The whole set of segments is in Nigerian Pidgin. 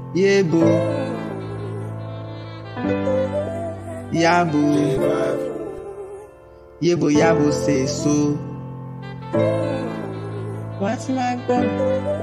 Yebo, yabo, yebo, yabo say so. What's my God?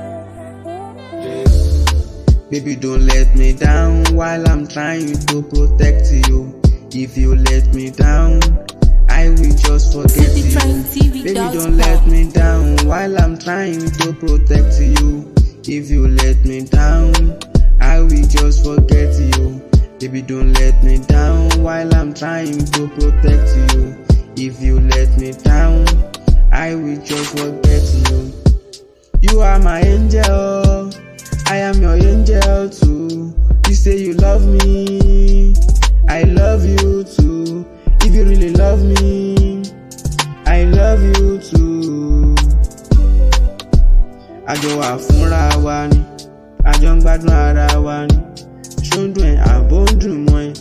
Baby, don't let me down while I'm trying to protect you. If you let me down, I will just forget you. Baby, don't let me down while I'm trying to protect you. If you let me down, I will just forget you. Baby, don't let me down while I'm trying to protect you. If you let me down, I will just forget you. You are my angel, I am your angel too. You say you love me, I love you too. If you really love me, I love you too. Àjọ wà fúnra wa ni, àjọ ń gbádùn ara wa ni. Ṣóńdùn ẹ̀ àbó ń dùn mọ́ ẹ.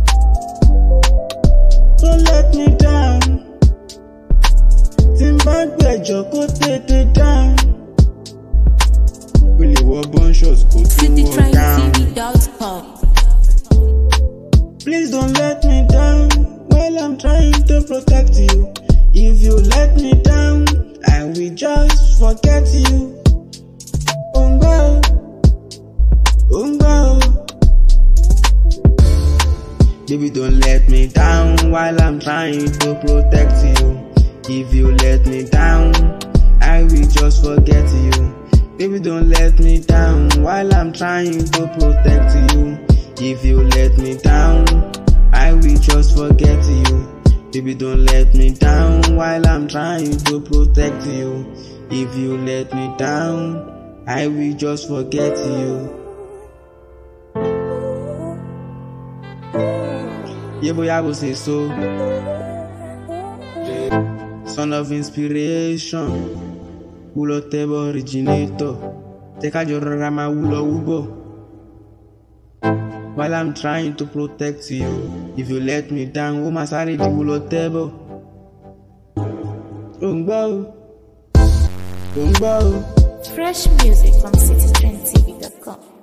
Don't let me down. Tí n bá gbẹ̀jọ kó tètè down. We lè wọ bunchos kó tó wọ down. Please don't let me down while I'm trying to protect you. If you let me down, I will just forget you. Ungo, ungo. Baby, don't let me down while I'm trying to protect you. If you let me down, I will just forget you. Baby, don't let me down while I'm trying to protect you. If you let me down, I will just forget you. Baby, don't let me down while I'm trying to protect you. If you let me down, I will just forget you. Yebo, yabo say so. Son of inspiration, Wulo Tebo originator. Take a jorama wulo wubo. While I'm trying to protect you, if you let me down, oh my sorry, the Wulo Tebo. Umbo, umbo. Fresh music from citytrendtv.com.